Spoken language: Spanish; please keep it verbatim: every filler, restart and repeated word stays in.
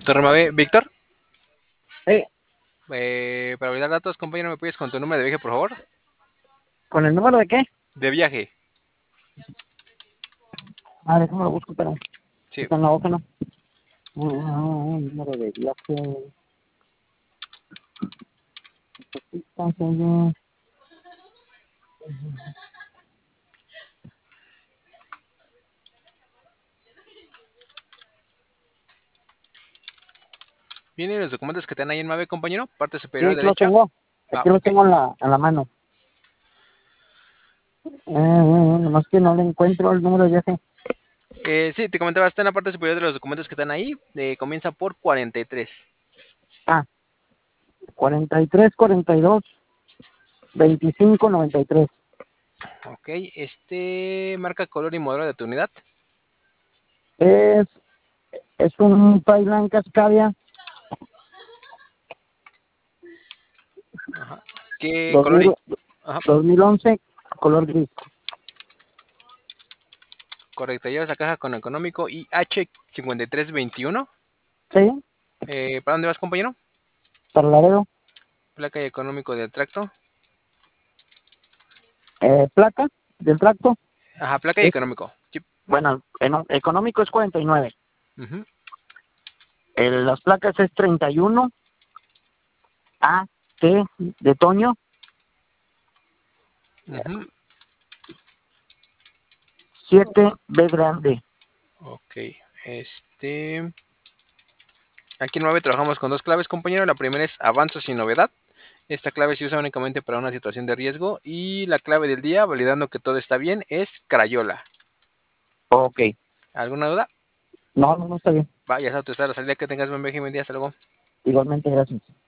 Torre Mave, Víctor, Eh, eh, para validar datos, compañero, ¿me puedes con tu número de viaje, por favor? ¿Con el número de qué? De viaje, Ah, déjame lo busco, pero sí. está en la hoja, ¿no? Ah, número de viaje. ¿Vienen los documentos que te dan ahí en Mave, compañero? Parte Sí, superior aquí los derecha. tengo. Ah, Aquí los ok. tengo en la, en la mano. Eh, eh, nomás que no le encuentro el número de viaje. Eh, sí, te comentaba, está en la parte superior de los documentos que están ahí. Eh, comienza por cuarenta y tres. Ah, cuarenta y tres, cuarenta y dos, veinticinco, noventa y tres. Ok, este marca, color y modelo de tu unidad. Es, es un Thailand Cascadia Ajá. ¿Qué dos color mil, y...? Ajá, dos mil once, color gris. correcto. Llevas la caja con económico I H cincuenta y tres veintiuno. Sí, Eh, ¿para dónde vas, compañero? para Laredo. Placa y económico del tracto. Eh, placa del tracto. Ajá, placa y Es, económico. Sí. bueno, en, económico es cuarenta y nueve. Ujú, El, las placas es treinta y uno, A, T de Toño, ujú. siete, B grande. Ok, este... Aquí en nueve trabajamos con dos claves, compañero. La primera es avanzo sin novedad. Esta clave se usa únicamente para una situación de riesgo. Y la clave del día, validando que todo está bien, es Crayola. Ok. ¿Alguna duda? No, no, no está bien. Vaya a utilizar la salida, que tengas buen viaje y buen día. Hasta luego. Igualmente, gracias.